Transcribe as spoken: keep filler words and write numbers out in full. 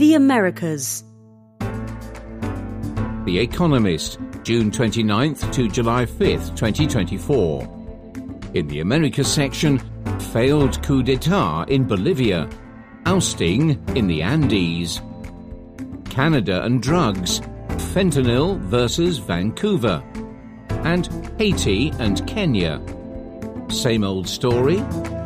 The Americas. The Economist, June twenty-ninth to July fifth, twenty twenty-four. In the Americas section, failed coup d'etat in Bolivia, ousting in the Andes. Canada and drugs, fentanyl versus Vancouver. And Haiti and Kenya. Same old story,